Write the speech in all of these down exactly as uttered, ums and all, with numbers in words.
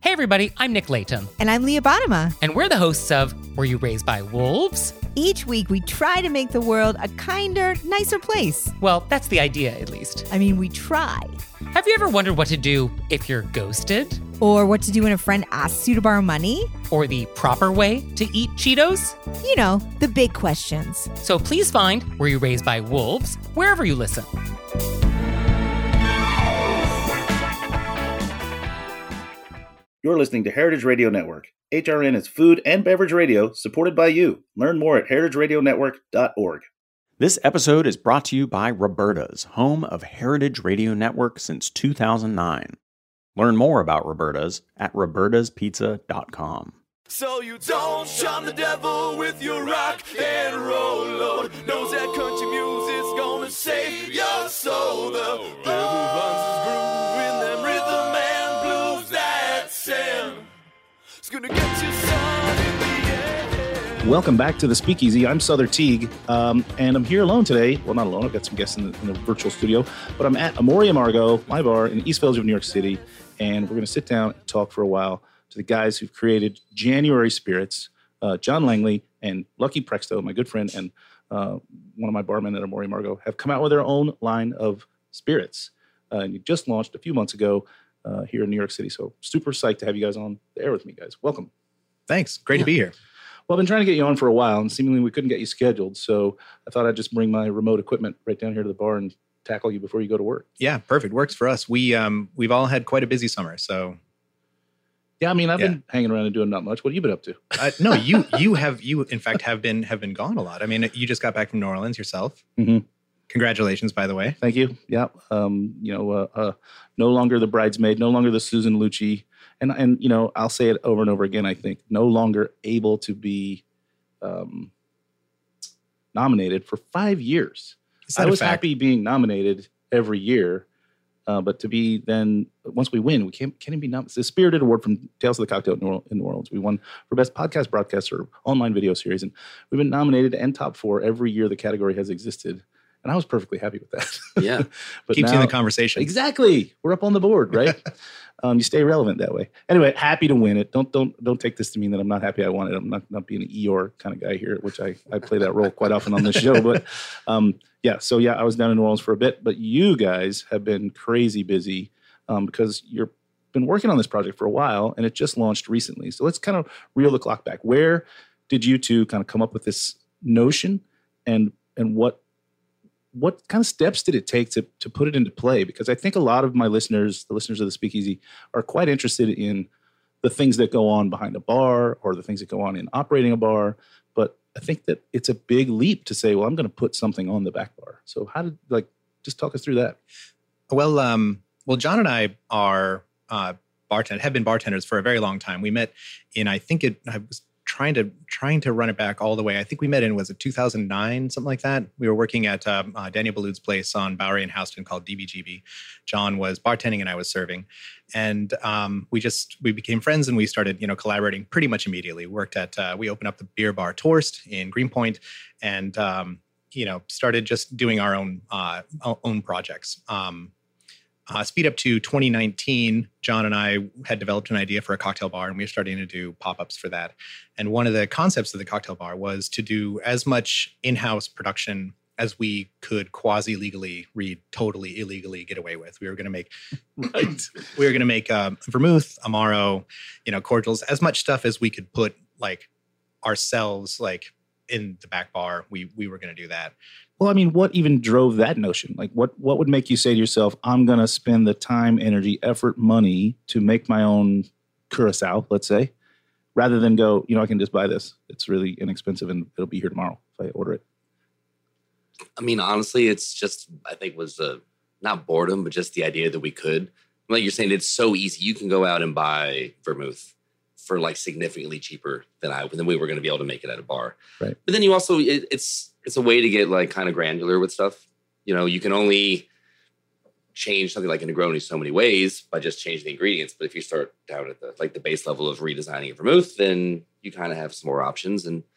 Hey everybody, I'm Nick Layton. And I'm Leah Bottima. And we're the hosts of Were You Raised by Wolves? Each week we try to make the world a kinder, nicer place. Well, that's the idea, at least. I mean, we try. Have you ever wondered what to do if you're ghosted? Or what to do when a friend asks you to borrow money? Or the proper way to eat Cheetos? You know, the big questions. So please find Were You Raised by Wolves wherever you listen. You're listening to Heritage Radio Network. H R N is food and beverage radio supported by you. Learn more at heritage radio network dot org. This episode is brought to you by Roberta's, home of Heritage Radio Network since two thousand nine. Learn more about Roberta's at robertas pizza dot com. So you don't shun the devil with your rock and roll load. Knows that country music's gonna save your soul. The devil finds his groove in them rhythm and blues that sing. It's gonna get you sun in the air. Welcome back to the Speakeasy. I'm Souther Teague, um, and I'm here alone today. Well, not alone. I've got some guests in the, in the virtual studio, but I'm at Amore Amargo, my bar in the East Village of New York City, and we're going to sit down and talk for a while to the guys who've created January Spirits, uh, John Langley and Lucky Prexto, my good friend, and uh, one of my barmen at Amore Amargo, have come out with their own line of spirits. Uh, and you just launched a few months ago uh, here in New York City. So super psyched to have you guys on the air with me, guys. Welcome. Thanks. Great Yeah. to be here. Well, I've been trying to get you on for a while, and seemingly we couldn't get you scheduled. So I thought I'd just bring my remote equipment right down here to the bar and tackle you before you go to work. Yeah, perfect. Works for us. We um we've all had quite a busy summer, so Yeah, I mean, I've Yeah. been hanging around and doing not much. What have you been up to? uh, no, you you have you in fact have been have been gone a lot. I mean, you just got back from New Orleans yourself. Mhm. Congratulations, by the way. Thank you. Yeah. Um, you know, uh, uh, no longer the bridesmaid, no longer the Susan Lucci. And, and, you know, I'll say it over and over again, I think, no longer able to be um, nominated for five years. Is that I a was fact? happy being nominated every year, uh, but to be then, once we win, we can't, can't even be nominated. It's the Spirited Award from Tales of the Cocktail in New Orleans- in New Orleans. We won for Best Podcast Broadcast or Online Video Series, and we've been nominated and top four every year the category has existed. And I was perfectly happy with that. Yeah. But Keeps you in now- the conversation. Exactly. We're up on the board, right? um, you stay relevant that way. Anyway, happy to win it. Don't don't don't take this to mean that I'm not happy I won it. I'm not not being an Eeyore kind of guy here, which I, I play that role quite often on this show. But um, yeah, so yeah, I was down in New Orleans for a bit. But you guys have been crazy busy um, because you've been working on this project for a while, and it just launched recently. So let's kind of reel the clock back. Where did you two kind of come up with this notion, and and what what kind of steps did it take to to put it into play? Because I think a lot of my listeners, the listeners of the Speakeasy, are quite interested in the things that go on behind a bar or the things that go on in operating a bar. But I think that it's a big leap to say, well, I'm going to put something on the back bar. So how did, like, just talk us through that. Well, um, well, John and I are uh, bartend have been bartenders for a very long time. We met in, I think it, I was trying to trying to run it back all the way. I think we met in, was it two thousand nine, something like that? We were working at um, uh, Daniel Boulud's place on Bowery and Houston called D B G B. John was bartending and I was serving. And um, we just, we became friends and we started, you know, collaborating pretty much immediately. Worked at, uh, we opened up the beer bar Torst in Greenpoint and, um, you know, started just doing our own, uh, own projects. Um, Uh, speed up to twenty nineteen, John and I had developed an idea for a cocktail bar, and we were starting to do pop-ups for that. And one of the concepts of the cocktail bar was to do as much in-house production as we could quasi-legally, read totally illegally, get away with. We were going to make, right. we were going to make um, vermouth, amaro, you know, cordials, as much stuff as we could put like ourselves, like in the back bar. We we were going to do that. Well, I mean, what even drove that notion? Like, what what would make you say to yourself, I'm going to spend the time, energy, effort, money to make my own Curacao, let's say, rather than go, you know, I can just buy this. It's really inexpensive and it'll be here tomorrow if I order it. I mean, honestly, it's just, I think was uh, not boredom, but just the idea that we could. Like you're saying, it's so easy. You can go out and buy vermouth for like significantly cheaper than I than we were going to be able to make it at a bar. Right. But then you also, it, it's it's a way to get like kind of granular with stuff. You know, you can only change something like a Negroni so many ways by just changing the ingredients. But if you start down at the like the base level of redesigning a vermouth, then you kind of have some more options. And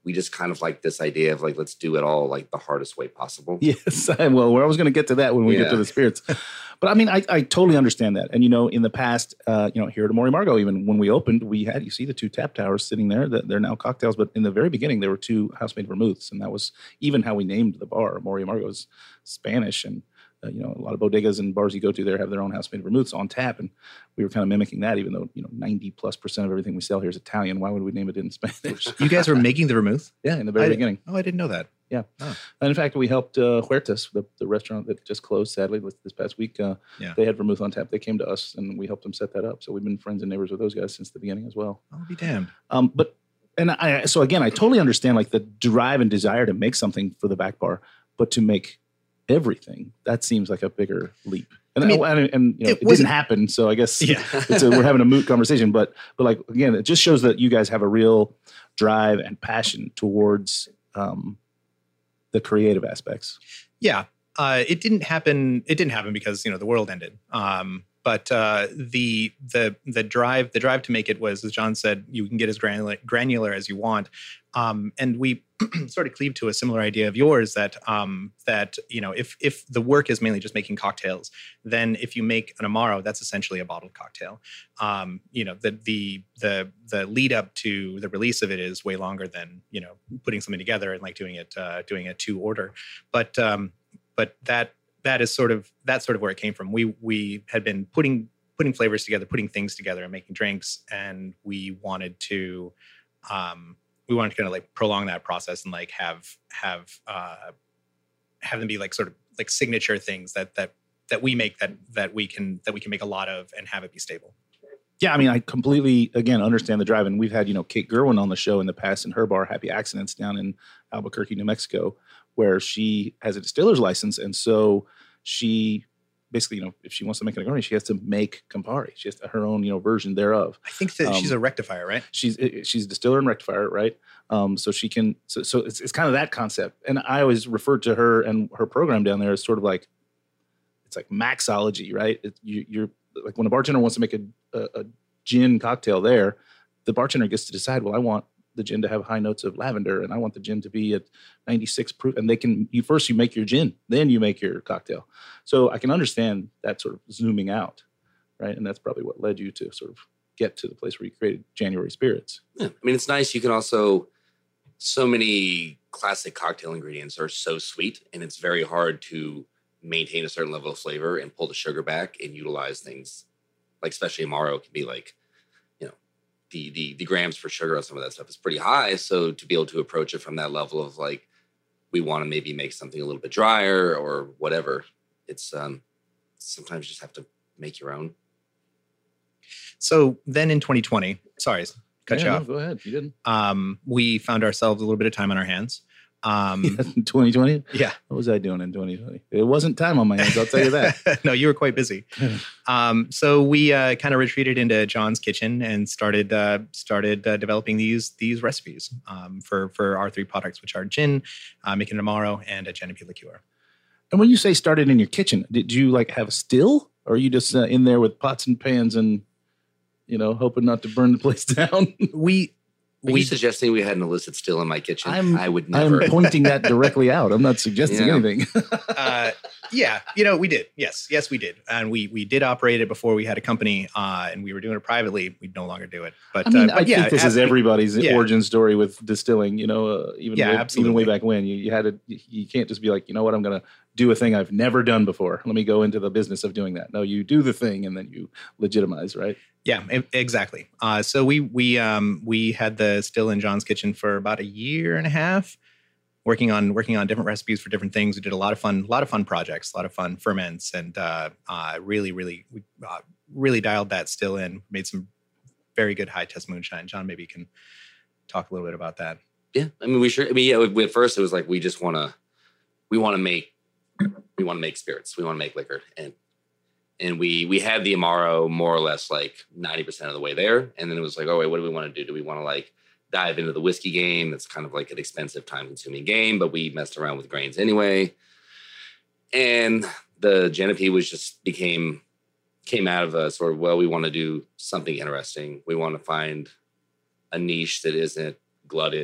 we just kind of like this idea of like, let's do it all like the hardest way possible. Yes. I, well, where I was going to get to that when we Yeah. get to the spirits. But I mean, I, I totally understand that. And, you know, in the past, uh, you know, here at Amor y Amargo, even when we opened, we had, you see the two tap towers sitting there that they're now cocktails. But in the very beginning, there were two house-made vermouths. And that was even how we named the bar. Amor y Amargo is Spanish. And, uh, you know, a lot of bodegas and bars you go to there have their own house-made vermouths on tap. And we were kind of mimicking that, even though, you know, ninety plus percent of everything we sell here is Italian. Why would we name it in Spanish? You guys were making the vermouth? Yeah, in the very I- beginning. Oh, I didn't know that. Yeah. Oh. And in fact, we helped uh, Huertas, the, the restaurant that just closed, sadly, this this past week. Uh, Yeah. They had vermouth on tap. They came to us, and we helped them set that up. So we've been friends and neighbors with those guys since the beginning as well. I'll be damned. Um, but, and I, so again, I totally understand like the drive and desire to make something for the back bar, but to make everything, that seems like a bigger leap. And, I mean, and, and you know, it it, didn't wasn't- happen. So I guess Yeah. it's a, we're having a moot conversation, but, but like, again, it just shows that you guys have a real drive and passion towards, um, the creative aspects. Yeah, uh, it didn't happen. It didn't happen because you know the world ended. Um, but uh, the the the drive the drive to make it was, as John said, you can get as granular, granular as you want. Um, and we sort of cleaved to a similar idea of yours that um, that you know if if the work is mainly just making cocktails, then if you make an Amaro, that's essentially a bottled cocktail. Um, you know the the the the lead up to the release of it is way longer than you know putting something together and like doing it uh, doing it to order. But um, but that that is sort of that's sort of where it came from. We we had been putting putting flavors together, putting things together, and making drinks, and we wanted to. Um, we wanted to kind of like prolong that process and like have have uh, have them be like sort of like signature things that that that we make that that we can that we can make a lot of and have it be stable. Yeah, I mean, I completely, again, understand the drive. And we've had, you know, Kate Gerwin on the show in the past in her bar, Happy Accidents, down in Albuquerque, New Mexico, where she has a distiller's license. And so she basically, you know, if she wants to make an Negroni, she has to make Campari. She has to, her own, you know, version thereof. I think that Um, she's a rectifier, right? She's she's a distiller and rectifier, right? Um, so she can, so, so it's, it's kind of that concept. And I always referred to her and her program down there as sort of like, it's like Maxology, right? It, you, you're like when a bartender wants to make a, a, a gin cocktail there, the bartender gets to decide, well, I want the gin to have high notes of lavender and I want the gin to be at ninety-six proof. And they can, you first you make your gin, then you make your cocktail. So I can understand that sort of zooming out, right? And that's probably what led you to sort of get to the place where you created January Spirits. Yeah. I mean, it's nice. You can also, so many classic cocktail ingredients are so sweet, and it's very hard to maintain a certain level of flavor and pull the sugar back and utilize things like, especially Amaro can be like, you know, the, the, the grams per sugar on some of that stuff is pretty high. So to be able to approach it from that level of like, we want to maybe make something a little bit drier or whatever, it's um, sometimes you just have to make your own. So then in twenty twenty, sorry, cut Yeah, you no, off. go ahead. You didn't. Um, we found ourselves a little bit of time on our hands. Um, twenty twenty? yeah. What was I doing in twenty twenty? It wasn't time on my hands, I'll tell you that. No, you were quite busy. Um, so we uh, kind of retreated into John's kitchen and started uh, started uh, developing these these recipes um, for for our three products, which are gin, uh, making an Amaro, and a Genepi liqueur. And when you say started in your kitchen, did you like have a still? Or are you just uh, in there with pots and pans and, you know, hoping not to burn the place down? We Are we you suggesting we had an illicit still in my kitchen? I'm- I would never. I'm pointing that directly out. I'm not suggesting Yeah. anything. uh, yeah, you know, we did. Yes, yes, we did, and we we did operate it before we had a company, uh, and we were doing it privately. We'd no longer do it. But I mean, uh, I but yeah, think this is ab- everybody's yeah. origin story with distilling. You know, uh, even Yeah, way, even absolutely. way back when, you, you had to. You you can't just be like, you know what, I'm going to do a thing I've never done before. Let me go into the business of doing that. No, you do the thing and then you legitimize, right? Yeah, e- exactly. Uh, so we we um, we had the still in John's kitchen for about a year and a half, working on working on different recipes for different things. We did a lot of fun, a lot of fun projects, a lot of fun ferments, and uh, uh, really, really, we uh, really dialed that still in. Made some very good high test moonshine. John, maybe you can talk a little bit about that. Yeah, I mean, we sure. I mean, yeah. we- At first, it was like we just want to, we want to make, we want to make spirits. We want to make liquor, and and we we had the Amaro more or less like ninety percent of the way there, and then it was like, oh wait, what do we want to do? Do we want to like dive into the whiskey game? That's kind of like an expensive, time-consuming game, but we messed around with grains anyway, and the Genepi was just became came out of a sort of, well, we want to do something interesting. We want to find a niche that isn't glutted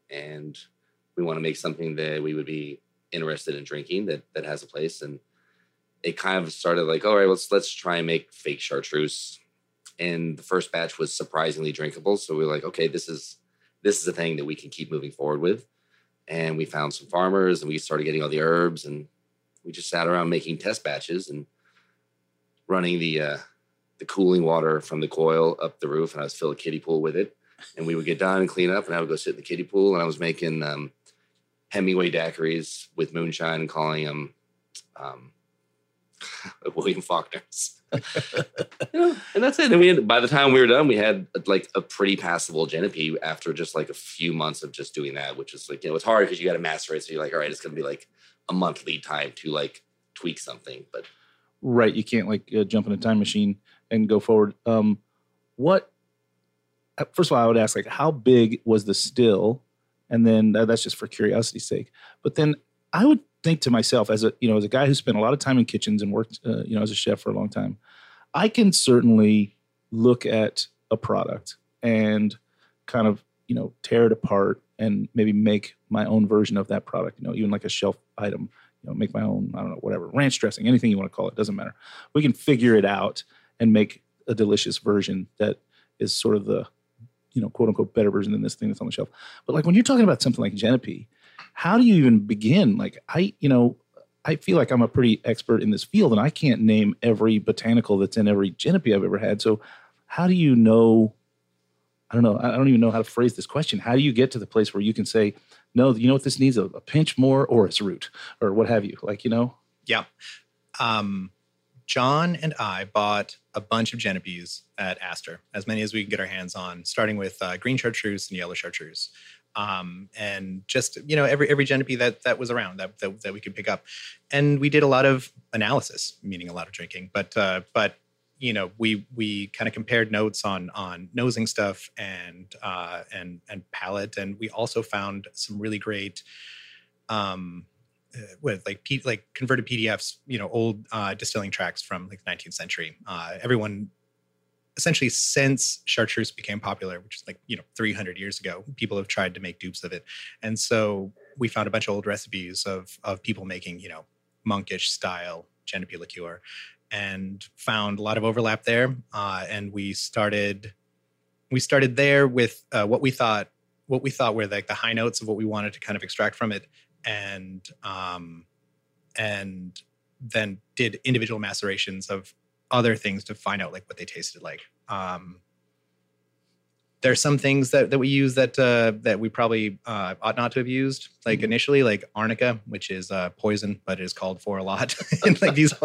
and we want to make something that we would be interested in drinking that that has a place. And it kind of started like, all right, let's let's try and make fake chartreuse. And the first batch was surprisingly drinkable, so we were like, okay, this is this is a thing that we can keep moving forward with. And we found some farmers, and we started getting all the herbs, and we just sat around making test batches and running the uh, the cooling water from the coil up the roof, and I was filling a kiddie pool with it. And we would get done and clean up, and I would go sit in the kiddie pool, and I was making um, Hemingway daiquiris with moonshine and calling them um, William Faulkner's. You know, and that's it. And we had, by the time we were done, we had like a pretty passable Genepi after just like a few months of just doing that, which is like, you know, it's hard because you got to master it. So you're like, all right, it's going to be like a month lead time to like tweak something. But Right. You can't like uh, jump in a time machine and go forward. Um, what, first of all, I would ask like, how big was the still? And then uh, that's just for curiosity's sake. But then I would think to myself as a, you know, as a guy who spent a lot of time in kitchens and worked, uh, you know, as a chef for a long time, I can certainly look at a product and kind of, you know, tear it apart and maybe make my own version of that product, you know, even like a shelf item, you know, make my own, I don't know, whatever, ranch dressing, anything you want to call it, doesn't matter. We can figure it out and make a delicious version that is sort of the, you know, quote unquote better version than this thing that's on the shelf. But like when you're talking about something like Genepi, how do you even begin? Like I, you know, I feel like I'm a pretty expert in this field and I can't name every botanical that's in every Genepi I've ever had. So how do you know, I don't know, I don't even know how to phrase this question. How do you get to the place where you can say, no, you know what this needs, a, a pinch more orris root or what have you? Like, you know? Yeah. Um, John and I bought a bunch of Genepis at Astor, as many as we could get our hands on, starting with uh, green chartreuse and yellow chartreuse. Um, and just, you know, every every Genepi that that was around that, that that we could pick up. And we did a lot of analysis, meaning a lot of drinking. But uh, but you know, we we kind of compared notes on on nosing stuff and uh, and and palate, and we also found some really great um, with like P, like converted P D Fs, you know, old uh, distilling tracts from like the nineteenth century. Uh, everyone. Essentially, since chartreuse became popular, which is like, you know, three hundred years ago, people have tried to make dupes of it. And so we found a bunch of old recipes of of people making, you know, monkish style Genepi liqueur and found a lot of overlap there. Uh, and we started we started there with uh, what we thought what we thought were like the high notes of what we wanted to kind of extract from it. And um, and then did individual macerations of other things to find out like what they tasted like. Um, there are some things that, that we use that uh, that we probably uh, ought not to have used, like initially, like arnica, which is uh, poison, but it is called for a lot. And like these,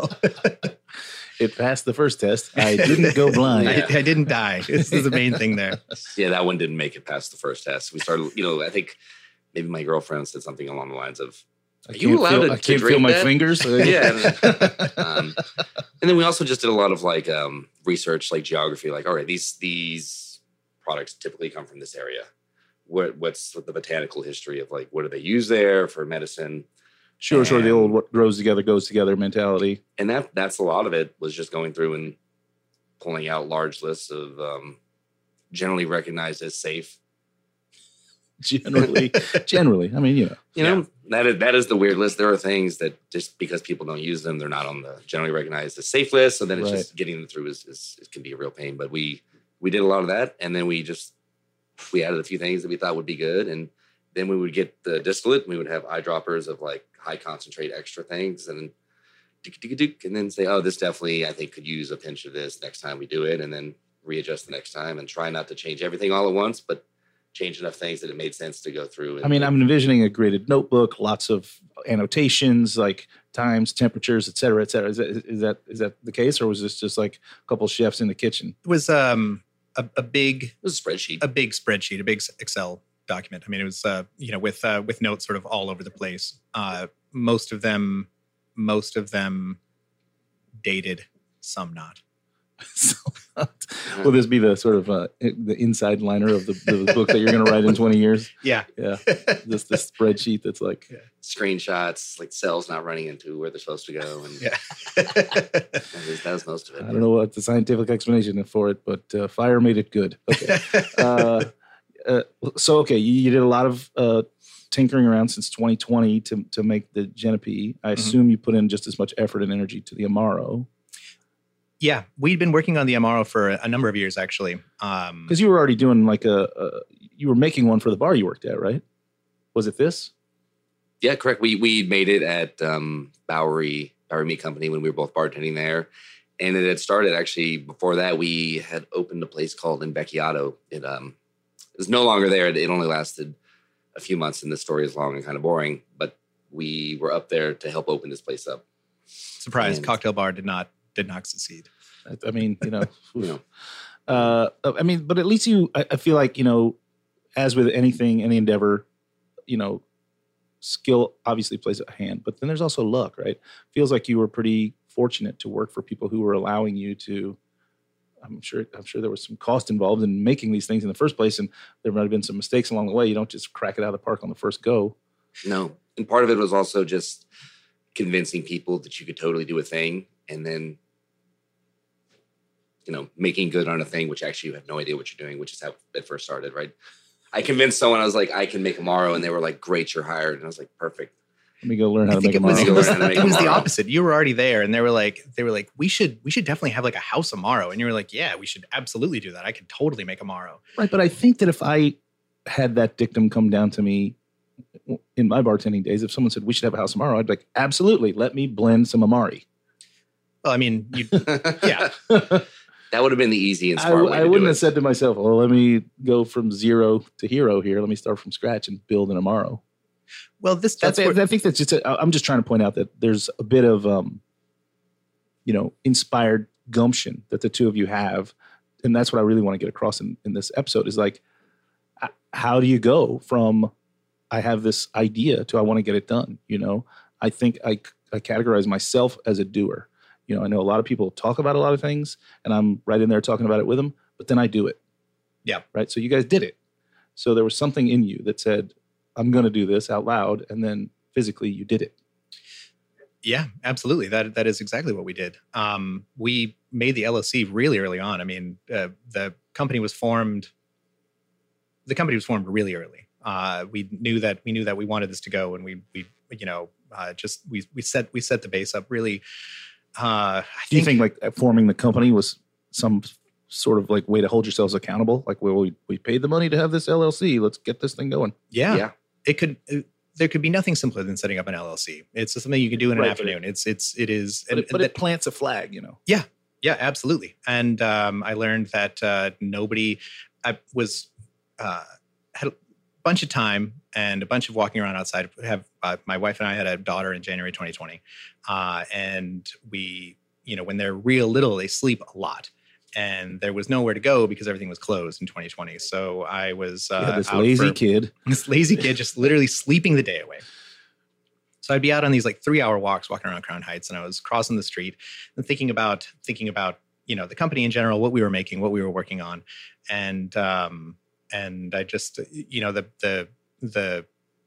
it passed the first test. I didn't go blind. Yeah. I, I didn't die. This is the main thing there. yeah, that one didn't make it past the first test. We started, you know, I think maybe my girlfriend said something along the lines of, I Are can't you allowed feel, to, I to can't drink feel my that? fingers. Yeah. um, and then we also just did a lot of like um, research, like geography, like, all right, these these products typically come from this area. What What's the botanical history of like, what do they use there for medicine? Sure, sure. The And- old what grows together goes together mentality. And that that's a lot of it was just going through and pulling out large lists of um, generally recognized as safe. Generally, generally. I mean, you know. You know, that is that is the weird list. There are things that just because people don't use them, they're not on the generally recognized as safe list. So then it's Right. just getting them through is, is, is can be a real pain. But we we did a lot of that, and then we just we added a few things that we thought would be good, and then we would get the distillate. And we would have eyedroppers of like high concentrate extra things, and then tick, tick, tick, and then say, oh, this definitely I think could use a pinch of this next time we do it, and then readjust the next time, and try not to change everything all at once, but change enough things that it made sense to go through. And I mean, I'm envisioning a graded notebook, lots of annotations, like times, temperatures, et cetera, et cetera. Is that, is that, is that the case? Or was this just like a couple of chefs in the kitchen? It was um, a, a big it was a spreadsheet. a big spreadsheet, a big Excel document. I mean, it was uh, you know with uh, with notes sort of all over the place. Uh, most of them, most of them dated, some not. So, will this be the sort of uh, the inside liner of the, the book that you're going to write in twenty years? Yeah, Yeah. This this spreadsheet that's like, Screenshots, like cells not running into where they're supposed to go. And yeah. that, was, that was most of it. I don't know what the scientific explanation for it, but uh, fire made it good. Okay. Uh, uh, so okay, you, you did a lot of uh, tinkering around since twenty twenty to to make the Genepi. I assume mm-hmm. you put in just as much effort and energy to the Amaro. Yeah, we'd been working on the Amaro for a number of years, actually. Because um, you were already doing like a, a, you were making one for the bar you worked at, right? Was it this? Yeah, correct. We we made it at um, Bowery Bowery Meat Company when we were both bartending there, and it had started actually before that. We had opened a place called Invecchiato. It um it was no longer there. It, it only lasted a few months, and the story is long and kind of boring. But we were up there to help open this place up. Surprise! And cocktail bar did not did not succeed. I mean, you know, you know. Uh, I mean, but at least you. I, I feel like you know, as with anything, any endeavor, you know. Skill obviously plays a hand, but then there's also luck, right? Feels like you were pretty fortunate to work for people who were allowing you to. I'm sure. I'm sure there was some cost involved in making these things in the first place, and there might have been some mistakes along the way. You don't just crack it out of the park on the first go. No, and part of it was also just convincing people that you could totally do a thing, and then you know making good on a thing, which actually you have no idea what you're doing, which is how it first started, right? I convinced someone, I was like, I can make Amaro. And they were like, great, you're hired. And I was like, perfect. Let me go learn how I to think make it was, Amaro. it was, it was the opposite. You were already there. And they were like, they were like, we should, we should definitely have like a house Amaro. And you were like, yeah, we should absolutely do that. I could totally make Amaro. Right. But I think that if I had that dictum come down to me in my bartending days, if someone said we should have a house Amaro, I'd be like, absolutely. Let me blend some Amari. Well, I mean, you, yeah. That would have been the easy and I, smart way I to wouldn't do have it. said to myself, well, let me go from zero to hero here. Let me start from scratch and build an Amaro. Well, this that's that's I, what, I think that's just, a, I'm just trying to point out that there's a bit of, um, you know, inspired gumption that the two of you have. And that's what I really want to get across in, in this episode is like, how do you go from I have this idea to I want to get it done? You know, I think I, I categorize myself as a doer. You know, I know a lot of people talk about a lot of things and I'm right in there talking about it with them, but then I do it. Yeah. Right. So you guys did it. So there was something in you that said, I'm going to do this out loud. And then physically you did it. Yeah, absolutely. That That is exactly what we did. Um, we made the L L C really early on. I mean, uh, the company was formed, the company was formed really early. Uh, we knew that we knew that we wanted this to go and we, we, you know, uh, just, we, we set, we set the base up really. Uh, I Do you think, think like forming the company was some sort of like way to hold yourselves accountable? Like, well, we, we paid the money to have this L L C. Let's get this thing going. Yeah. Yeah. It could, it, there could be nothing simpler than setting up an L L C. It's something you can do in an Right, afternoon. right. It's, it's, it is. But, and, it, but and it plants a flag, you know? Yeah. Yeah, absolutely. And um, I learned that uh, nobody, I was, uh, had a bunch of time and a bunch of walking around outside. Have uh, my wife and I had a daughter in January twenty twenty. Uh, and we, you know, when they're real little, they sleep a lot. And there was nowhere to go because everything was closed in twenty twenty. So I was uh, Yeah, this out lazy for, kid. This lazy kid just literally sleeping the day away. So I'd be out on these like three hour walks walking around Crown Heights, and I was crossing the street and thinking about thinking about you know the company in general, what we were making, what we were working on, and um, and I just you know the the the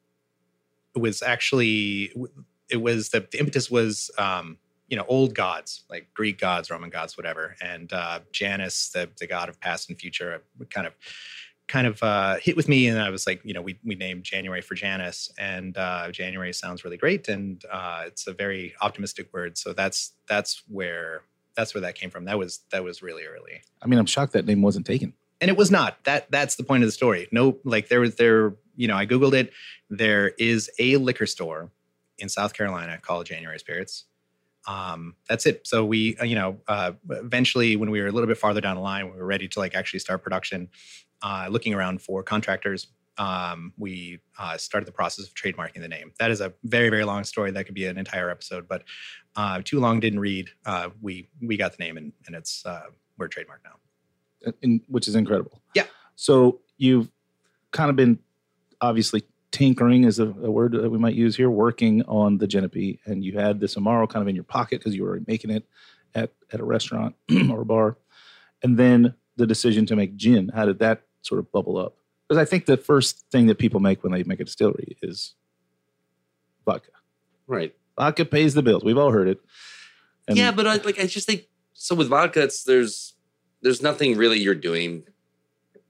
it was actually it was the, the impetus was. Um, you know, old gods, like Greek gods, Roman gods, whatever. And uh, Janus, the the god of past and future, kind of kind of uh, hit with me. And I was like, you know, we we named January for Janus. And uh, January sounds really great. And uh, it's a very optimistic word. So that's that's where that's where that came from. That was that was really early. I mean, I'm shocked that name wasn't taken. And it was not. That that's the point of the story. No, like there was there, you know, I Googled it. There is a liquor store in South Carolina called January Spirits. Um, that's it. So we, uh, you know, uh, eventually when we were a little bit farther down the line, we were ready to like actually start production, uh, looking around for contractors. Um, we, uh, started the process of trademarking the name. That is a very, very long story. That could be an entire episode, but, uh, too long didn't read. Uh, we, we got the name and, and it's, uh, we're trademarked now. In, which is incredible. Yeah. So you've kind of been obviously tinkering is a, a word that we might use here, working on the Genepi, and you had this Amaro kind of in your pocket because you were making it at, at a restaurant or a bar. And then the decision to make gin, how did that sort of bubble up? Because I think the first thing that people make when they make a distillery is vodka. Right. Vodka pays the bills. We've all heard it. And yeah, but I, like I just think so with vodka, it's there's there's nothing really you're doing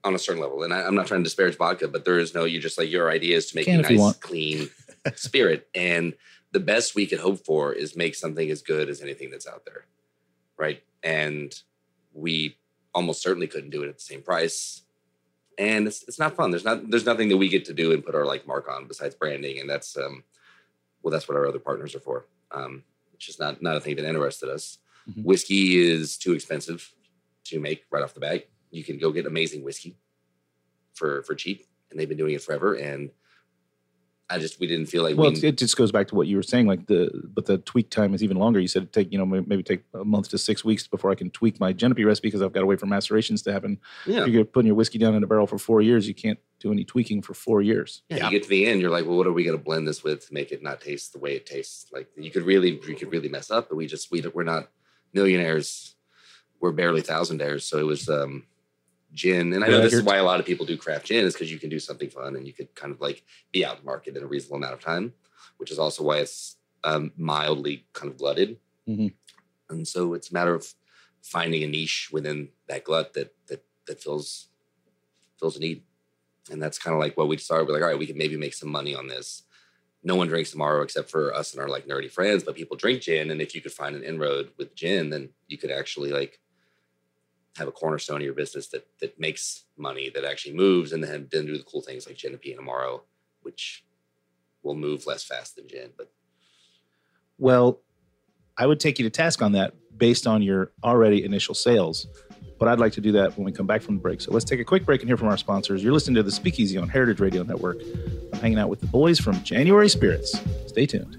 on a certain level. And I, I'm not trying to disparage vodka, but there is no, you just like, your idea is to make Can a if you nice, want. clean spirit. And the best we could hope for is make something as good as anything that's out there. Right. And we almost certainly couldn't do it at the same price. And it's it's not fun. There's not there's nothing that we get to do and put our like mark on besides branding. And that's um well, that's what our other partners are for. Um, it's just not not a thing that interested us. Mhm. Whiskey is too expensive to make right off the bat. You can go get amazing whiskey for for cheap, and they've been doing it forever. And I just we didn't feel like Well, we, it's, it just goes back to what you were saying, like the but the tweak time is even longer. You said it take you know may- maybe take a month to six weeks before I can tweak my Genepi recipe because I've got to wait for macerations to happen. yeah. If you're putting your whiskey down in a barrel for four years, you can't do any tweaking for four years. Yeah, Yeah. you get to the end, you're like, well, what are we going to blend this with to make it not taste the way it tastes? Like you could really, you could really mess up, but we just, we, we're not millionaires. We're barely thousandaires. So it was um, gin. And I know Yeah, this is you're- why a lot of people do craft gin is because you can do something fun and you could kind of like be out in the market in a reasonable amount of time, which is also why it's um, mildly kind of glutted. Mhm. And so it's a matter of finding a niche within that glut that, that, that fills, fills a need. And that's kind of like what we started. We're like, all right, we can maybe make some money on this. No one drinks tomorrow except for us and our like nerdy friends, but people drink gin. And if you could find an inroad with gin, then you could actually like have a cornerstone of your business that that makes money, that actually moves, and then, then do the cool things like Genepi and Amaro, which will move less fast than gin. But Well, I would take you to task on that based on your already initial sales. But I'd like to do that when we come back from the break. So let's take a quick break and hear from our sponsors. You're listening to The Speakeasy on Heritage Radio Network. I'm hanging out with the boys from January Spirits. Stay tuned.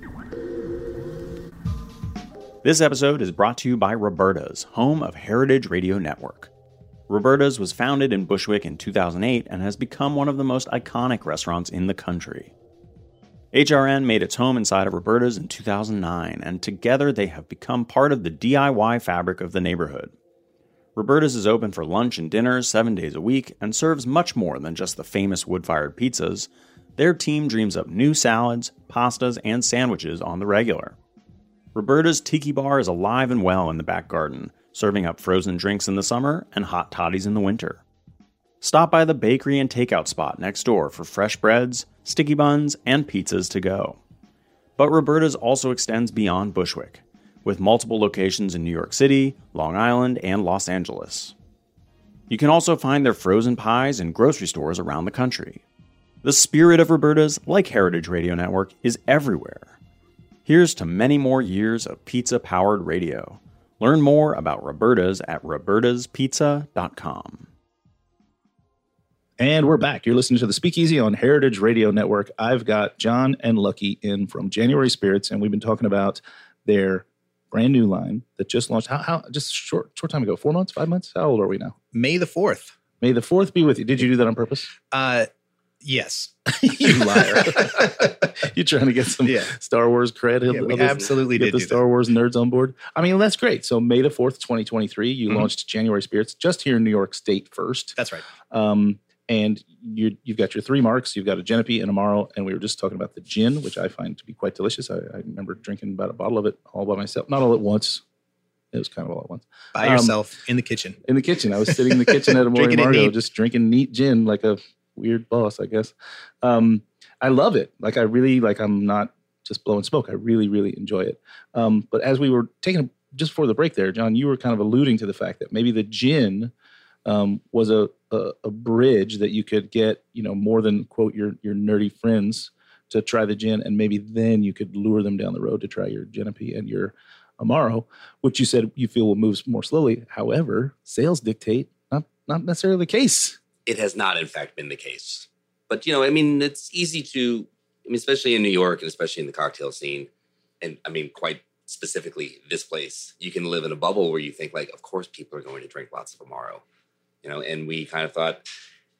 This episode is brought to you by Roberta's, home of Heritage Radio Network. Roberta's was founded in Bushwick in two thousand eight and has become one of the most iconic restaurants in the country. H R N made its home inside of Roberta's in two thousand nine, and together they have become part of the D I Y fabric of the neighborhood. Roberta's is open for lunch and dinner seven days a week and serves much more than just the famous wood-fired pizzas. Their team dreams up new salads, pastas, and sandwiches on the regular. Roberta's Tiki Bar is alive and well in the back garden, serving up frozen drinks in the summer and hot toddies in the winter. Stop by the bakery and takeout spot next door for fresh breads, sticky buns, and pizzas to go. But Roberta's also extends beyond Bushwick, with multiple locations in New York City, Long Island, and Los Angeles. You can also find their frozen pies in grocery stores around the country. The spirit of Roberta's, like Heritage Radio Network, is everywhere. Here's to many more years of pizza-powered radio. Learn more about Roberta's at robertas pizza dot com. And we're back. You're listening to The Speakeasy on Heritage Radio Network. I've got John and Lucky in from January Spirits, and we've been talking about their brand new line that just launched. How, how just short short time ago? Four months? Five months? How old are we now? May the fourth. May the fourth be with you. Did you do that on purpose? Uh, yes. You liar. You trying to get some Yeah. Star Wars cred? Yeah, we Of this- absolutely Get did the do Star that. Wars nerds on board. I mean, that's great. So May the fourth, twenty twenty-three, you Mhm. launched January Spirits just here in New York State first. That's right. Um, and you, you've got your three marks. You've got a Genepi and Amaro, and we were just talking about the gin, which I find to be quite delicious. I, I remember drinking about a bottle of it all by myself. Not all at once. It was kind of all at once. By Um, yourself in the kitchen. In the kitchen. I was sitting in the kitchen at Amore Drinking it Margo, neat. just drinking neat gin like a weird boss, I guess. Um, I love it. Like I really, like I'm not just blowing smoke. I really, really enjoy it. Um, but as we were taking, a, just before the break there, John, you were kind of alluding to the fact that maybe the gin um, was a, a a bridge that you could get, you know, more than quote your your nerdy friends to try the gin, and maybe then you could lure them down the road to try your Genepi and your Amaro, which you said you feel will move more slowly. However, sales dictate not not necessarily the case. it has not, in fact, been the case. But, you know, I mean, it's easy to, I mean, especially in New York and especially in the cocktail scene, and I mean, quite specifically this place, you can live in a bubble where you think like, of course, people are going to drink lots of Amaro, you know, and we kind of thought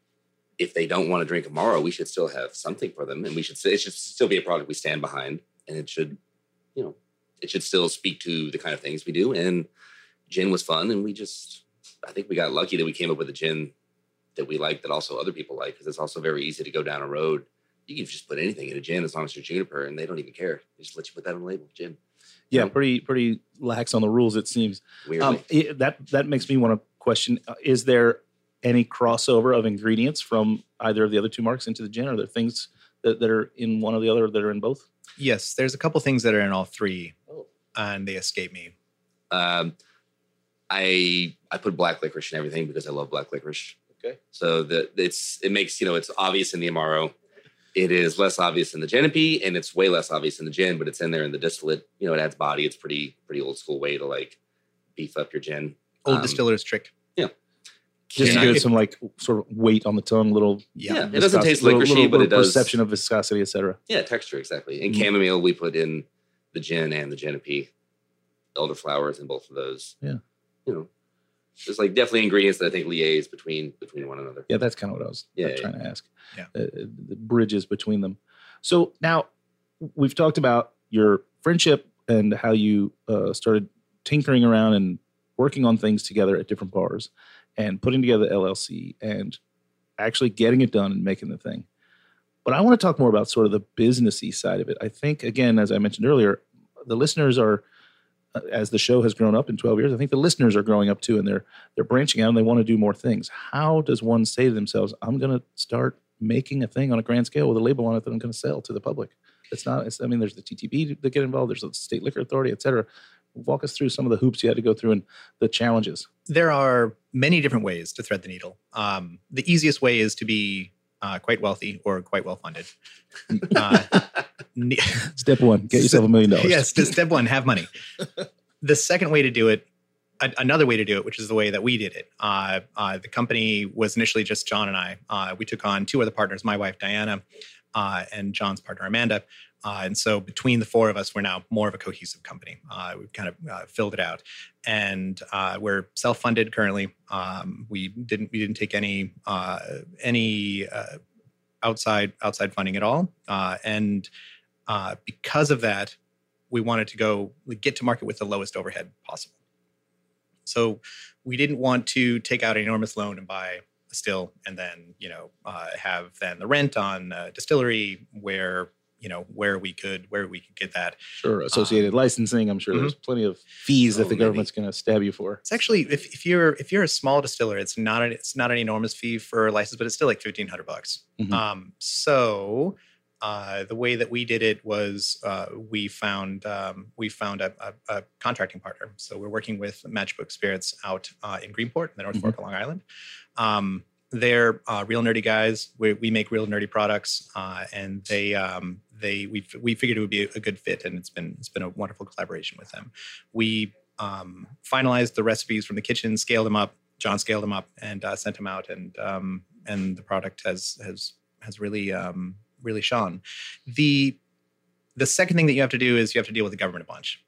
if they don't want to drink Amaro, we should still have something for them. And we should, it should still be a product we stand behind, and it should, you know, it should still speak to the kind of things we do. And gin was fun. And we just, I think we got lucky that we came up with a gin that we like that also other people like, because it's also very easy to go down a road. You can just put anything in a gin as long as you're juniper, and they don't even care. They just let you put that on the label, gin. Yeah, Yeah. pretty pretty lax on the rules, it seems. Weirdly. Um, it- that that makes me want to question: uh, is there any crossover of ingredients from either of the other two marks into the gin? Are there things that, that are in one or the other that are in both? Yes, there's a couple things that are in all three, Oh. and they escape me. Um, I I put black licorice in everything because I love black licorice. Okay. So that it's it makes, you know, it's obvious in the Amaro. It is less obvious in the Genepi, and it's way less obvious in the gin, but it's in there in the distillate. You know, it adds body. It's pretty pretty old school way to like beef up your gin. Old Um, distiller's trick. Just Yeah, to give if- some like sort of weight on the tongue, little Yeah, Yeah. it doesn't viscos- taste little- licoricey, little- but it little does perception of viscosity, et cetera. Yeah, texture exactly. And Mhm. chamomile, we put in the gin and the Genepi, elderflowers in both of those. Yeah. You know, there's like definitely ingredients that I think liaise between between one another. Yeah, that's kind of what I was Yeah, trying to ask. Yeah. Uh, the bridges between them. So now we've talked about your friendship and how you uh, started tinkering around and working on things together at different bars and putting together the L L C and actually getting it done and making the thing. But I want to talk more about sort of the businessy side of it. I think, again, as I mentioned earlier, the listeners are, uh, as the show has grown up in twelve years, I think the listeners are growing up too, and they're they're branching out and they want to do more things. How does one say to themselves, I'm going to start making a thing on a grand scale with a label on it that I'm going to sell to the public? It's not, it's, I mean, there's the T T B that get involved, there's the state liquor authority, et cetera. Walk us through some of the hoops you had to go through and the challenges. There are many different ways to thread the needle. Um, the easiest way is to be uh, quite wealthy or quite well funded. Uh, ne- Step one, get yourself a million dollars. Yes, to step one, have money. The second way to do it, a- another way to do it, which is the way that we did it. Uh, uh, the company was initially just John and I. Uh, we took on two other partners, my wife, Diana, uh, and John's partner, Amanda. Uh, and so between the four of us, we're now more of a cohesive company. Uh, we've kind of uh, filled it out, and uh, we're self-funded currently. Um, we didn't we didn't take any uh, any uh, outside outside funding at all, uh, and uh, because of that, we wanted to go get to market with the lowest overhead possible. So we didn't want to take out an enormous loan and buy a still, and then you know uh, have then the rent on uh, distillery where. You know where we could where we could get that. Sure, associated licensing. I'm sure mhm. there's plenty of fees So that the many. government's going to stab you for. It's actually if, if you're if you're a small distiller, it's not an, it's not an enormous fee for a license, but it's still like fifteen hundred bucks. Mhm. Um, so uh, the way that we did it was uh, we found um, we found a, a, a contracting partner. So we're working with Matchbook Spirits out uh, in Greenport, in the North Mhm. Fork of Long Island. Um, they're uh, real nerdy guys. We, we make real nerdy products, uh, and they um, they we f- we figured it would be a, a good fit, and it's been it's been a wonderful collaboration with them. We um, finalized the recipes from the kitchen, scaled them up. John scaled them up and uh, sent them out, and um, and the product has has has really um, really shone. The the second thing that you have to do is you have to deal with the government a bunch.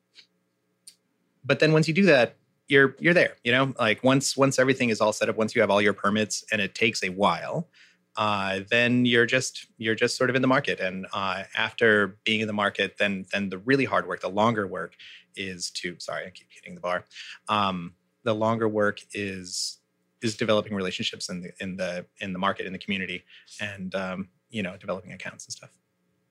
But then once you do that, you're you're there. You know, like once once everything is all set up, once you have all your permits, and it takes a while, uh, then you're just you're just sort of in the market. And uh, after being in the market, then then the really hard work, the longer work, is to sorry, I keep hitting the bar. Um, the longer work is is developing relationships in the in the in the market, in the community, and um, you know, developing accounts and stuff.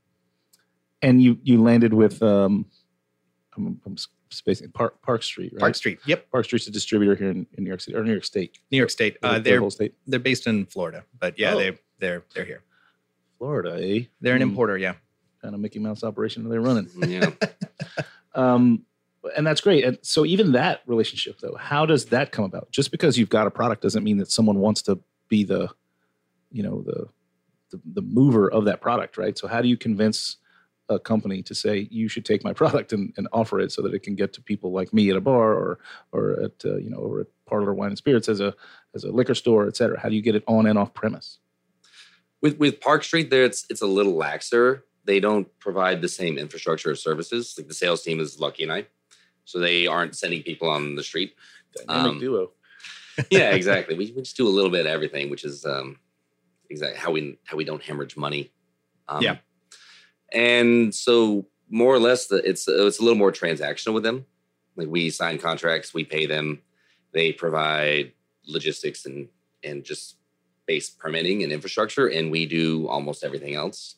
And you you landed with um, I'm, I'm spacing Park Park Street, right? Park Street. Yep. Park Street's a distributor here in, in New York City or New York State. New York State. The- Uh, the they're whole state. they're based in Florida, but yeah, Oh. they they're they're here. Florida, eh? They're an Hmm. importer. Yeah. Kind of Mickey Mouse operation they're running. Yeah. Um, and that's great. And so even that relationship, though, how does that come about? Just because you've got a product doesn't mean that someone wants to be the, you know, the the, the mover of that product, right? So how do you convince a company to say you should take my product and, and offer it so that it can get to people like me at a bar or or at uh, you know over at Parlor Wine and Spirits as a as a liquor store, et cetera? How do you get it on and off premise? With with Park Street, there it's it's a little laxer. They don't provide the same infrastructure or services. Like the sales team is Lucky and I, so they aren't sending people on the street. Dynamic Um, duo. Yeah, exactly. we, we just do a little bit of everything, which is um, exactly how we how we don't hemorrhage money. Um, Yeah. and so more or less, the, it's it's a little more transactional with them. Like we sign contracts, we pay them, they provide logistics and and just base permitting and infrastructure, and we do almost everything else.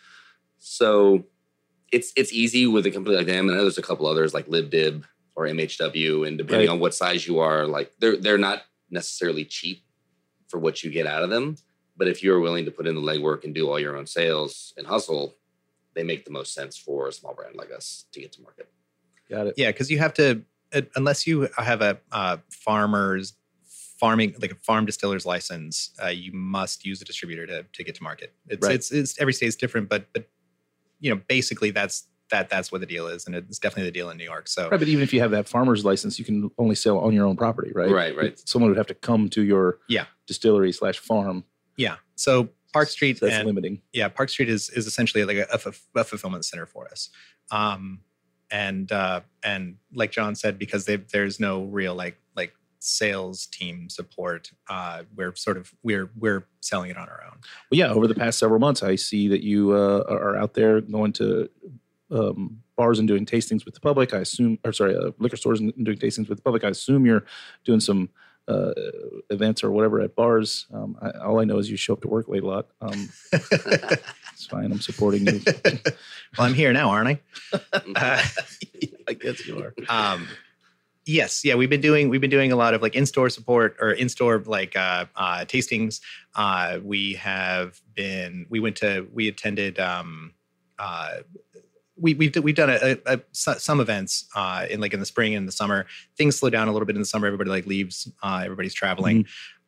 So it's it's easy with a company like them, and I know there's a couple others like LibDib or M H W, and depending Right. on what size you are, like they're they're not necessarily cheap for what you get out of them. But if you're willing to put in the legwork and do all your own sales and hustle, they make the most sense for a small brand like us to get to market. Got it. Yeah, because you have to, uh, unless you have a uh, farmer's farming, like a farm distiller's license, uh, you must use a distributor to to get to market. It's Right. it's, it's every state's different, but but you know, basically that's that that's what the deal is, and it's definitely the deal in New York. So Right, but even if you have that farmer's license, you can only sell on your own property, right? Right, right. Someone would have to come to your Yeah. distillery slash farm. yeah, so Park Street So that's and limiting. yeah, Park Street is is essentially like a, a, f- a fulfillment center for us. Um, and uh, and like John said, because they, there's no real like like sales team support, uh, we're sort of we're we're selling it on our own. Well, yeah, over the past several months, I see that you uh, are out there going to um, bars and doing tastings with the public. I assume, or sorry, uh, liquor stores and doing tastings with the public. I assume you're doing some uh, events or whatever at bars. Um, I, all I know is you show up to work late a lot. Um, it's fine. I'm supporting you. Well, I'm here now, aren't I? Uh, I guess you are. um, yes, yeah, we've been doing we've been doing a lot of like in-store support or in-store like uh, uh, tastings. Uh, we have been we went to we attended. Um, uh, we, we've we've done a, a, a, some events uh, in like in the spring and the summer. Things slow down a little bit in the summer. Everybody like leaves. Uh, everybody's traveling,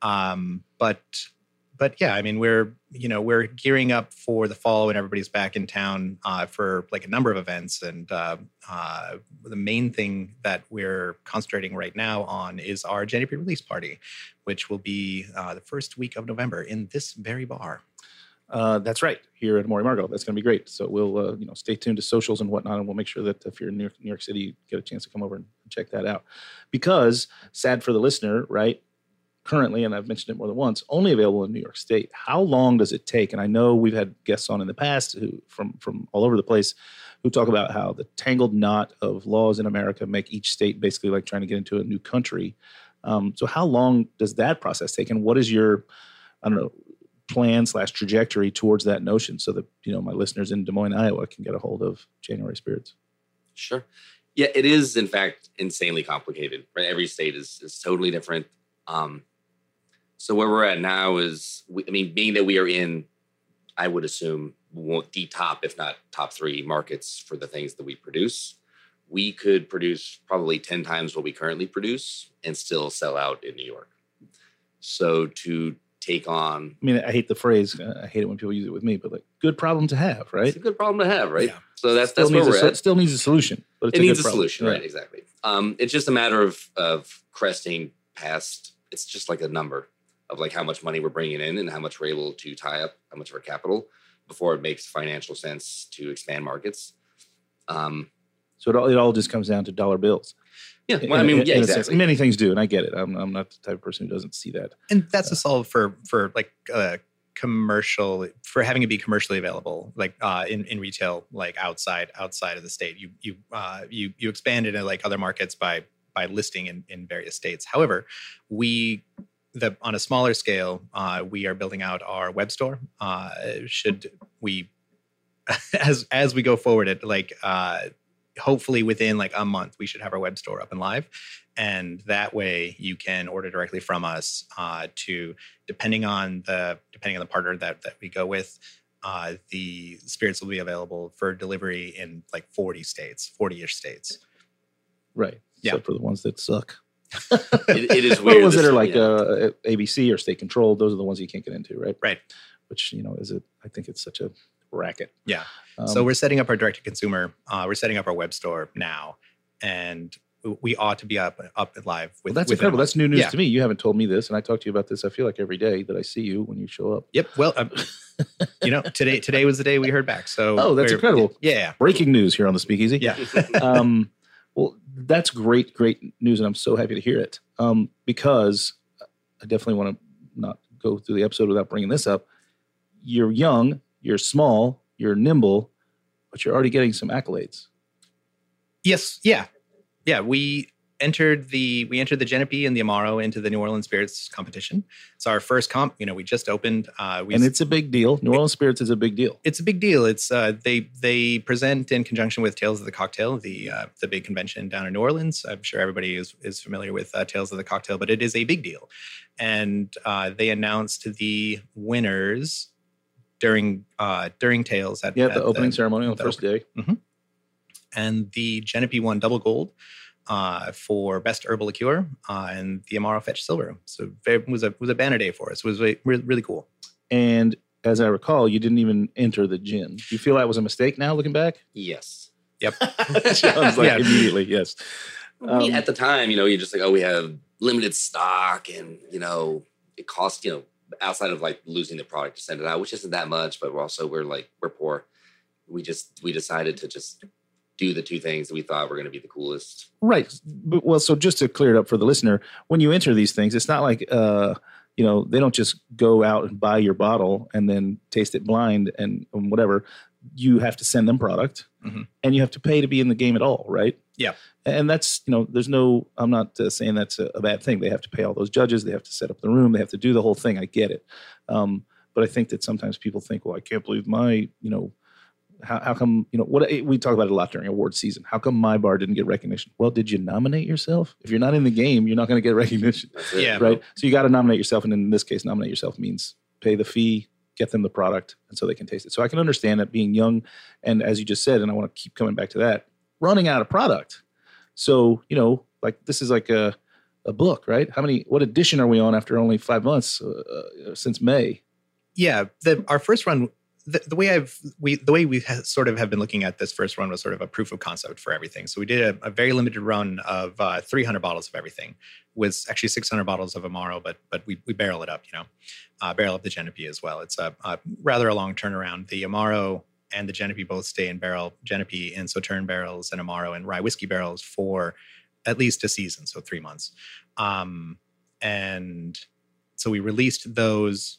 um, but but yeah, I mean we're you know we're gearing up for the fall when everybody's back in town uh, for like a number of events. And uh, uh, the main thing that we're concentrating right now on is our January release party, which will be uh, the first week of November in this very bar. Uh, that's right, here at Maury Margo. That's going to be great. So we'll, uh, you know, stay tuned to socials and whatnot, and we'll make sure that if you're in New York, New York City, you get a chance to come over and check that out. Because, sad for the listener, right, currently, and I've mentioned it more than once, only available in New York State. How long does it take? And I know we've had guests on in the past who from from all over the place who talk about how the tangled knot of laws in America make each state basically like trying to get into a new country. Um, so how long does that process take? And what is your, I don't know, plan slash trajectory towards that notion so that, you know, my listeners in Des Moines, Iowa can get a hold of January Spirits? Sure. Yeah, it is, in fact, insanely complicated. Right? Every state is, is totally different. Um, so where we're at now is, we, I mean, being that we are in, I would assume, the top, if not top three markets for the things that we produce, we could produce probably ten times what we currently produce and still sell out in New York. So to take on... I mean, I hate the phrase. I hate it when people use it with me, but like, good problem to have, right? It's a good problem to have, right? Yeah. So that's, Still that's where needs we're a, at. Still needs a solution. But it's It a needs good a problem. solution, right? Exactly. Um, it's just a matter of of cresting past. It's just like a number of like how much money we're bringing in and how much we're able to tie up, how much of our capital before it makes financial sense to expand markets. Um, So it all, it all just comes down to dollar bills. yeah, well, I In- mean, in- yeah, in a sense. exactly. Many things do, and I get it. I'm, I'm not the type of person who doesn't see that. And that's a solve for for like uh, commercial for having it be commercially available, like uh, in in retail, like outside outside of the state. You you uh, you you expand into like other markets by by listing in, in various states. However, we the on a smaller scale, uh, we are building out our web store. Uh, should we as as we go forward, it like. Uh, hopefully within like a month, we should have our web store up and live. And that way you can order directly from us uh, to, depending on the, depending on the partner that, that we go with, uh, the spirits will be available for delivery in like forty states, forty-ish states. Right. Yeah. Except for the ones that suck. It- it is Well, weird. the ones that This- are like yeah. uh, A B C or state controlled, those are the ones you can't get into, right? Right. Which, you know, is it? I think it's such a racket. Yeah. Um, So we're setting up our direct to consumer. Uh, we're setting up our web store now, and we ought to be up up and live with. well, that's within a incredible. month. That's new news Yeah. to me. You haven't told me this, and I talk to you about this. I feel like every day that I see you when you show up. Yep. Well, um, you know, today today was the day we heard back. So Oh, that's we're- incredible. Yeah. Breaking news here on the Speakeasy. Yeah. um, well, that's great, great news, and I'm so happy to hear it. Um, because I definitely want to not go through the episode without bringing this up. You're young, you're small, you're nimble, but you're already getting some accolades. Yes. Yeah. Yeah. We entered the we entered the Genepi and the Amaro into the New Orleans Spirits competition. It's our first comp. You know, we just opened. Uh, we And it's a big deal. New Orleans Spirits is a big deal. It's a big deal. It's uh, they they present in conjunction with Tales of the Cocktail, the uh, the big convention down in New Orleans. I'm sure everybody is is familiar with uh, Tales of the Cocktail, but it is a big deal. And uh, they announced the winners during uh, during Tales at Yeah, at the opening ceremony on the the first day. And the Genepi won double gold uh, for best herbal liqueur, uh, and the Amaro fetched silver. So it was a it was a banner day for us. It was really, really cool. And as I recall, you didn't even enter the gin. Do you feel that was a mistake now, looking back? Yes. Yep. John's like Yeah. immediately, yes. I mean, Um, at the time, you know, you're just like, oh, we have limited stock, and you know, it costs, you know, outside of like losing the product to send it out, which isn't that much, but we're also we're like we're poor. We just we decided to just do the two things that we thought were going to be the coolest. Right. But, well, so just to clear it up for the listener, when you enter these things, it's not like, uh, you know, they don't just go out and buy your bottle and then taste it blind and, and whatever. You have to send them product Mhm. and you have to pay to be in the game at all, right? Yeah. And that's, you know, there's no, I'm not uh, saying that's a, a bad thing. They have to pay all those judges. They have to set up the room. They have to do the whole thing. I get it. Um, but I think that sometimes people think, well, I can't believe my, you know, How, how come, you know, what we talk about it a lot during award season. How come my bar didn't get recognition? Well, did you nominate yourself? If you're not in the game, you're not going to get recognition. That's it. Yeah. Right. So you got to nominate yourself. And in this case, nominate yourself means pay the fee, get them the product, and so they can taste it. So I can understand that being young. And as you just said, and I want to keep coming back to that, running out of product. So, you know, like this is like a, a book, right? How many, what edition are we on after only five months uh, uh, since May? Yeah. The, our first run, the, the way I've we the way we ha- sort of have been looking at this first run was sort of a proof of concept for everything. So we did a, a very limited run of uh, three hundred bottles of everything. Was actually six hundred bottles of Amaro, but but we we barrel it up, you know, uh, barrel up the Genepi as well. It's a, a rather a long turnaround. The Amaro and the Genepi both stay in barrel, Genepi in Sauterne barrels and Amaro and rye whiskey barrels for at least a season, so three months. Um, and so we released those,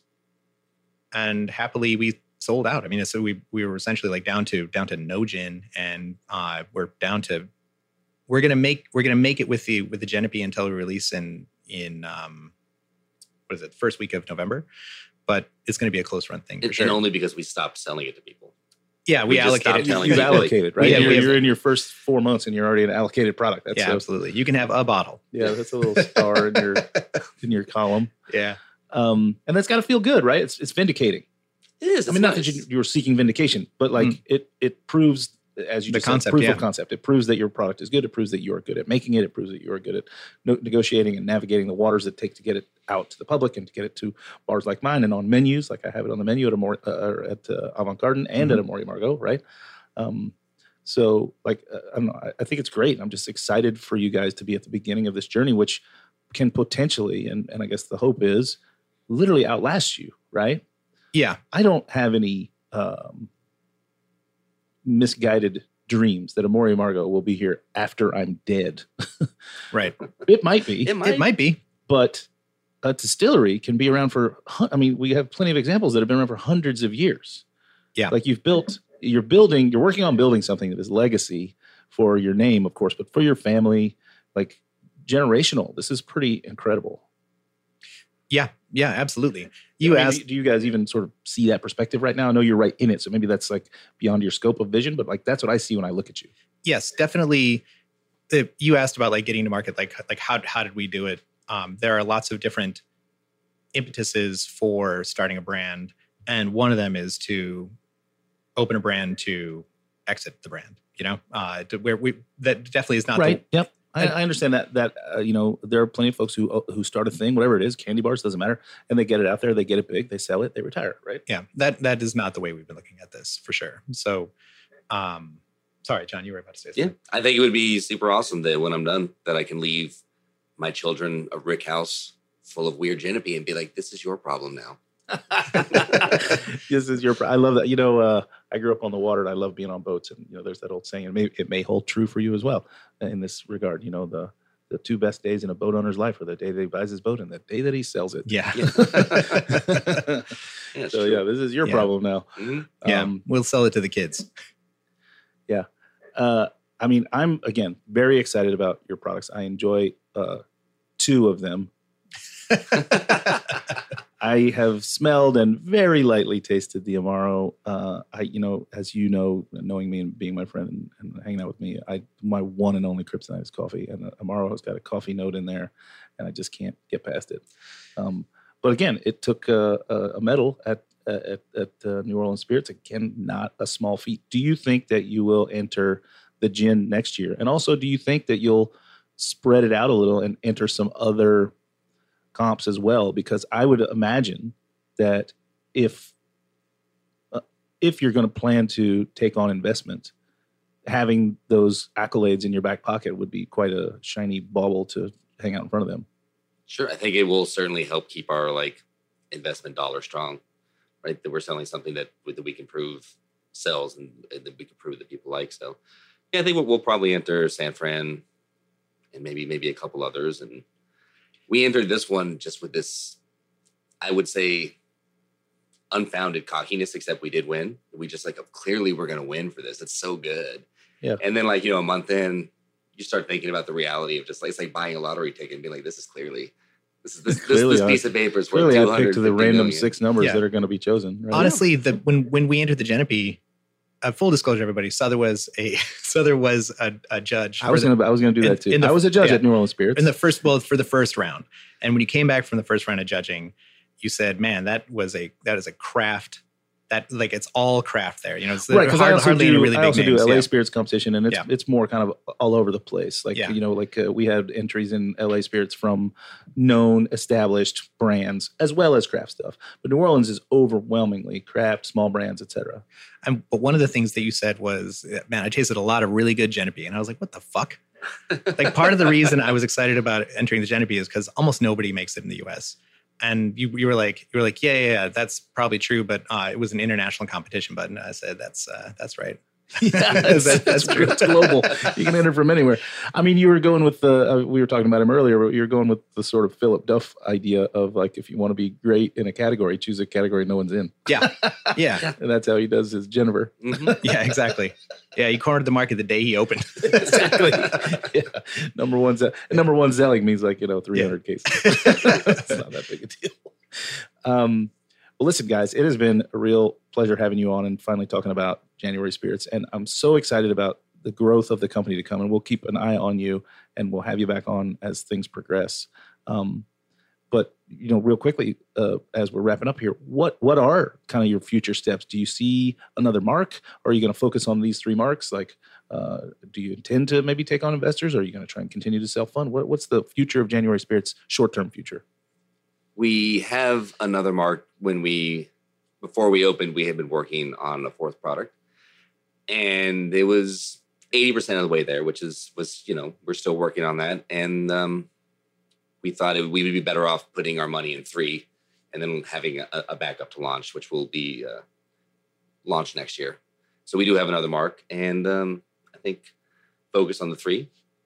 and happily we sold out. I mean, so we we were essentially like down to down to no gin, and uh, we're down to we're gonna make we're gonna make it with the with the Genepi until we release in in um, what is it first week of November, but it's gonna be a close run thing for And, sure. and only because we stopped selling it to people. yeah, we, we just allocated. stopped telling You've people, like- allocated, right? Yeah, we you're, have- you're in your first four months and you're already an allocated product. That's yeah, a, absolutely. You can have a bottle. yeah, that's a little star in your in your column. Yeah, Um, and that's got to feel good, right? It's it's vindicating. It is. I mean, not that you, you were seeking vindication, but like Mm. it it proves, as you The just concept, said, proof yeah. of concept. It proves that your product is good. It proves that you are good at making it. It proves that you are good at no, negotiating and navigating the waters that take to get it out to the public and to get it to bars like mine and on menus, like I have it on the menu at Amor, uh, at uh, Avant Garden and Mm-hmm. at Amori Margot, right? Um, so, like, uh, I don't know. I, I think it's great. I'm just excited for you guys to be at the beginning of this journey, which can potentially, and and I guess the hope is, literally outlast you, right? yeah, I don't have any um, misguided dreams that Amori Margot will be here after I'm dead. right. It might be, It might. It might be. but a distillery can be around for, hun- I mean, we have plenty of examples that have been around for hundreds of years. Yeah. Like you've built, you're building, you're working on building something that is legacy for your name, of course, but for your family, like generational. This is pretty incredible. Yeah, yeah, absolutely. I You mean, asked. do you guys even sort of see that perspective right now? I know you're right in it, so maybe that's like beyond your scope of vision, but like that's what I see when I look at you. Yes, definitely. The, you asked about like getting to market, like like how how did we do it? Um, there are lots of different impetuses for starting a brand, and one of them is to open a brand to exit the brand. You know, uh, to where we that definitely is not Right? The, Yep. I, I understand that. That uh, you know, there are plenty of folks who who start a thing, whatever it is, candy bars, doesn't matter, and they get it out there, they get it big, they sell it, they retire. Right? yeah, that that is not the way we've been looking at this for sure. So, um, sorry, John, you were about to say Yeah, something. I think it would be super awesome that when I'm done, that I can leave my children a rick house full of weird Genepi and be like, "This is your problem now." This is your. I love that. You know, uh, I grew up on the water, and I love being on boats. And you know, there's that old saying, and may, it may hold true for you as well in this regard. You know, the the two best days in a boat owner's life are the day that he buys his boat and the day that he sells it. Yeah, Yeah, it's So true. yeah, this is your Yeah. problem now. Mhm. yeah, Um, we'll sell it to the kids. uh, I mean, I'm again very excited about your products. I enjoy uh, two of them. I have smelled and very lightly tasted the Amaro. Uh, I, you know, as you know, knowing me and being my friend and, and hanging out with me, I my one and only kryptonite is coffee, and uh, Amaro has got a coffee note in there, and I just can't get past it. Um, but again, it took uh, a, a medal at at, at uh, New Orleans Spirits. Again, not a small feat. Do you think that you will enter the gin next year? And also, do you think that you'll spread it out a little and enter some other comps as well? Because I would imagine that if uh, if you're going to plan to take on investment, having those accolades in your back pocket would be quite a shiny bauble to hang out in front of them. Sure, I think it will certainly help keep our like investment dollar strong, right? That we're selling something that that we can prove sells and, and that we can prove that people like. So, yeah, I think we'll, we'll probably enter San Fran and maybe maybe a couple others. And we entered this one just with this, I would say, unfounded cockiness, except we did win. We just like, clearly we're going to win for this. It's so good. Yeah. And then like, you know, a month in, you start thinking about the reality of just like, it's like buying a lottery ticket and being like, this is clearly, this is this, this, Clearly, this I- piece of paper is worth Clearly, two I hundred picked the random million. six numbers Yeah. that are going to be chosen. Right? Honestly, the when when we entered the Genepi, uh, full disclosure, everybody, Souther was a Souther was a, a judge. I was for the- going to I was going to do in- that too. in the- I was a judge yeah. at New Orleans Spirits. in the first well for the first round, and when you came back from the first round of judging, you said, "Man, that was a that is a craft." That like it's all craft there, you know. It's right, because I hard- also hardly do, any really I big also names. do L A yeah. Spirits competition, and it's Yeah. it's more kind of all over the place. Like Yeah. you know, like uh, we had entries in L A Spirits from known, established brands as well as craft stuff. But New Orleans is overwhelmingly craft, small brands, et cetera. And, but one of the things that you said was, "Man, I tasted a lot of really good Genepi," and I was like, "What the fuck?" Like part of the reason I was excited about entering the Genepi is because almost nobody makes it in the U S. And you, you were like, you were like, yeah, yeah, yeah, that's probably true, but uh, it was an international competition button. I said, that's uh, that's right. Yeah, That's- that's, that's true. It's global. You can enter from anywhere. I mean, you were going with the, uh, we were talking about him earlier, but you were going with the sort of Philip Duff idea of like, if you want to be great in a category, choose a category no one's in. Yeah, yeah, And that's how he does his Jennifer. Mhm. yeah, exactly. Yeah, he cornered the market the day he opened. Exactly. Yeah. Number one, ze- and number one selling means like, you know, three hundred cases. It's not that big a deal. Um, well, listen, guys, it has been a real pleasure having you on and finally talking about January Spirits. And I'm so excited about the growth of the company to come. And we'll keep an eye on you and we'll have you back on as things progress. Um, but, you know, real quickly, uh, as we're wrapping up here, what what are kind of your future steps? Do you see another mark? Or are you going to focus on these three marks? Like, uh, do you intend to maybe take on investors? Or are you going to try and continue to self-fund? What, what's the future of January Spirits, short-term future? We have another mark. When we, before we opened, we had been working on a fourth product, and it was eighty percent of the way there, which is, was, you know, we're still working on that. And um, we thought it, we would be better off putting our money in three and then having a, a backup to launch, which will be uh, launched next year. So we do have another mark, and um, I think focus on the three.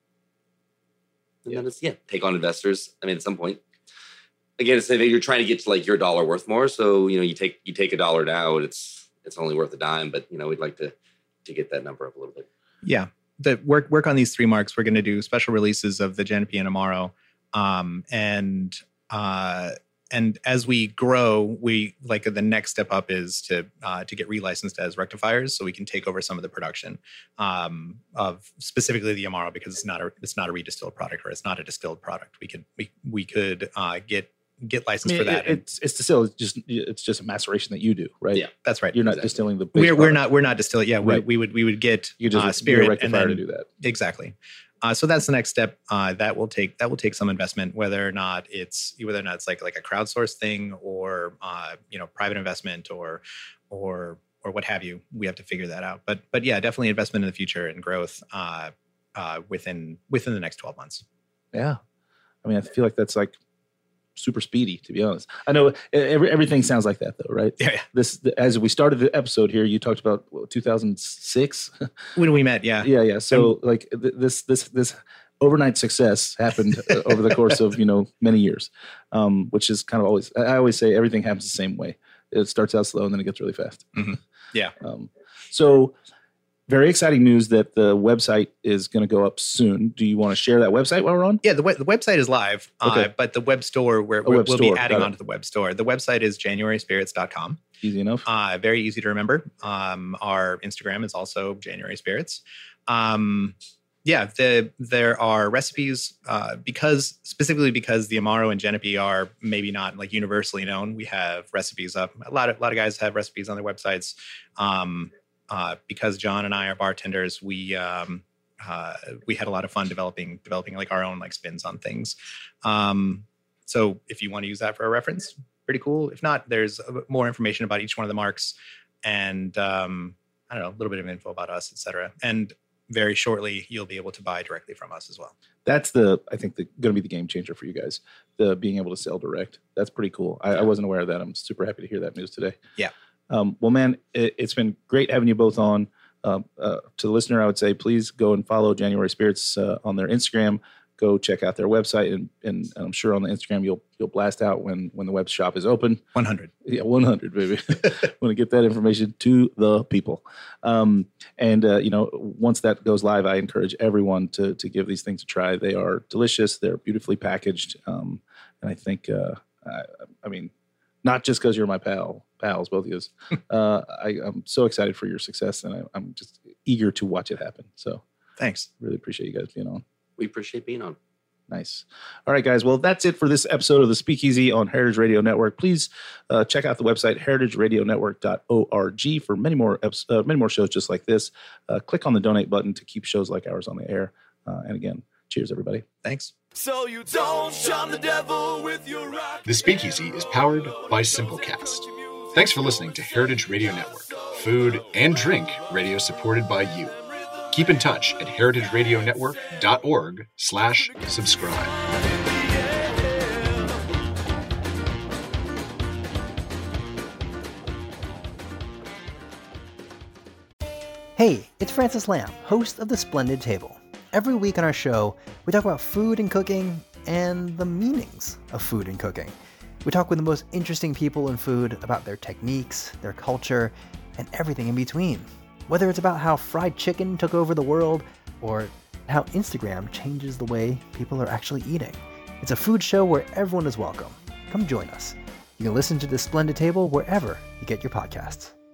And Yeah. then it's, yeah, take on investors. I mean, at some point, again, it's, you're trying to get to like your dollar worth more. So, you know, you take, you take a dollar now, it's, it's only worth a dime, but you know, we'd like to, to get that number up a little bit. Yeah, the work work on these three marks. We're going to do special releases of the Genepi and Amaro, um, and uh, and as we grow, we like the next step up is to uh, to get relicensed as rectifiers, so we can take over some of the production um, of specifically the Amaro, because it's not a it's not a redistilled product, or it's not a distilled product. We could we we could uh, get get I licensed mean, for that. it- it's it's still it's just it's just a maceration that you do, right? Yeah. That's right. You're not Exactly. distilling the. base We're we're product. not we're not distilling. Yeah, Right. we, we would we would get You just uh, you're a spirit and rectifier then to do that. exactly. Uh, so that's the next step. Uh, that will take that will take some investment, whether or not it's whether or not it's like like a crowdsourced thing or uh, you know private investment or or or what have you. We have to figure that out. But but yeah, definitely investment in the future and growth uh, uh, within within the next twelve months. Yeah. I mean, I feel like that's like super speedy, to be honest. I know every, everything sounds like that, though, right? Yeah, yeah. This, as we started the episode here, you talked about what, two thousand six. When we met, yeah, yeah, yeah. So, like th- this, this, this overnight success happened uh, over the course of you know many years, um, which is kind of always. I I always say everything happens the same way. It starts out slow and then it gets really fast. Mhm. Yeah. Um, so, very exciting news that the website is going to go up soon. Do you want to share that website while we're on? Yeah, the, web, the website is live, Okay. uh, but the web store, where A web we'll store, be adding got it. on to the web store. The website is january spirits dot com. Easy enough. Uh, very easy to remember. Um, our Instagram is also January Spirits. Um, yeah, the, there are recipes uh, because specifically because the Amaro and Genepi are maybe not like universally known. We have recipes up. A lot of a lot of guys have recipes on their websites. Um, uh, because John and I are bartenders, we um, uh, we had a lot of fun developing developing like our own like spins on things. Um, so if you want to use that for a reference, pretty cool. If not, there's more information about each one of the marks and um, I don't know, a little bit of info about us, et cetera. And very shortly, you'll be able to buy directly from us as well. That's the, I think, the going to be the game changer for you guys, the being able to sell direct. That's pretty cool. I, I wasn't aware of that. I'm super happy to hear that news today. Yeah. Um, well, man, it, it's been great having you both on. Um, uh, to the listener, I would say, please go and follow January Spirits uh, on their Instagram. Go check out their website, and, and I'm sure on the Instagram you'll you'll blast out when when the web shop is open. one hundred. Yeah, one hundred, baby. Want to get that information to the people. Um, and uh, you know, once that goes live, I encourage everyone to to give these things a try. They are delicious. They're beautifully packaged, um, and I think, uh, I, I mean, not just because you're my pal, pals, both of you. uh, I, I'm so excited for your success, and I, I'm just eager to watch it happen. So, Thanks. really appreciate you guys being on. We appreciate being on. Nice. All right, guys. Well, that's it for this episode of the Speakeasy on Heritage Radio Network. Please uh, check out the website heritage radio network dot org for many more eps- uh, many more shows just like this. Uh, click on the donate button to keep shows like ours on the air. Uh, and again, cheers, everybody. Thanks. So you don't shun the devil with your rock. The Speakeasy is powered by Simplecast. Thanks for listening to Heritage Radio Network, food and drink radio supported by you. Keep in touch at heritage radio network dot org slash subscribe. Hey, it's Francis Lamb, host of The Splendid Table. Every week on our show, we talk about food and cooking and the meanings of food and cooking. We talk with the most interesting people in food about their techniques, their culture, and everything in between. Whether it's about how fried chicken took over the world or how Instagram changes the way people are actually eating. It's a food show where everyone is welcome. Come join us. You can listen to The Splendid Table wherever you get your podcasts.